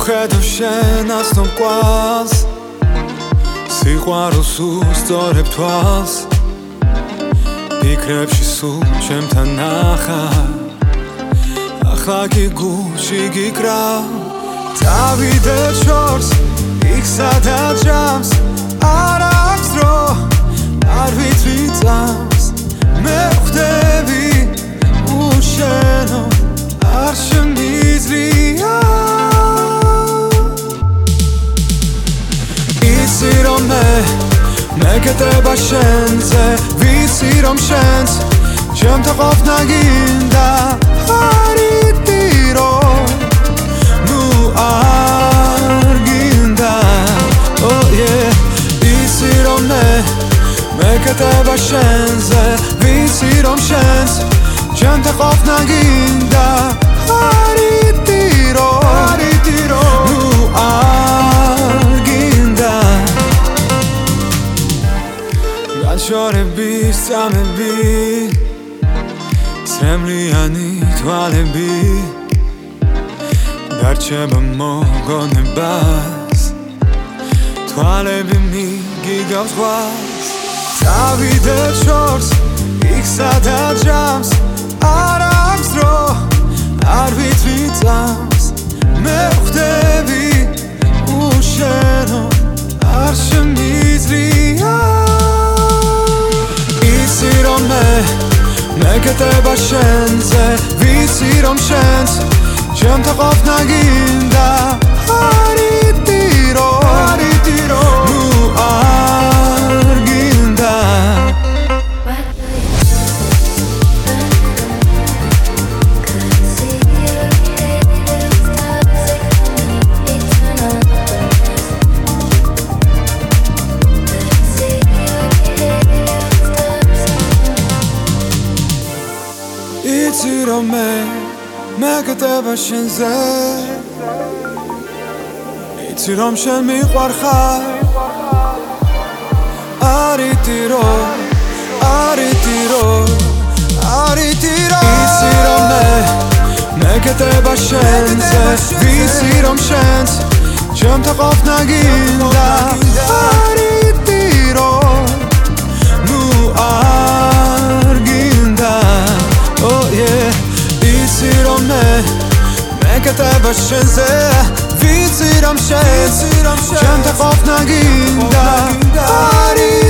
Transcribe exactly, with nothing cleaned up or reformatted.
მიუხედავ შენ ასნოყვას სიყვარულს უსწორებ თვალს ფიქრებში სულ ჩემთან ნახარ ახლა კი გულში გიკრავ დავიდეთ შორს იქ სადაც ჯამს არ აქვს დრო არ ვიცი წამს მე ვხვდები უშენო არ შემიძლია იცი რომ მე მეკეტება შენზე ვიცი რომ შენს ჩემთან ყოფნა გინდა არ იტირო ნუ არ გინდა oh yeah იცი რომ მე მეკეტება შენზე ვიცი რომ შენს ჩემთან ყოფნა გინდა არ იტირო არ იტირო ნუ არ გინდა განშორების წამები სრემლიანი თვალები დარჩება მოგონებას თვალები მიგიგავს ზღვას დავიდეთ შორს იქ სადაც ჯამს არ აქვს დრო არ ვიცი წამს მე ვხვდები უშენო არ შემიძლია იცი რომ მე მეკეტება შენზე ვიცი რომ შენს ჩემთან ყოფნა გინდა არ იტირო არ იტირო ნუ არ გინდა იცი რომ მე მეკეტება შენზე იცი რომ შენ მიყვარხარ არ იტირო არ იტირო არ იტირო იცი რომ მე მეკეტება შენზე ვიცი რომ შენს ჩემთან ყოფნა გინდა არ იტირო ნუ არ გინდა oh yeah იცი რომ მე მეკეტება შენზე ვიცი რომ შენს ჩემთან ყოფნა გინდა არ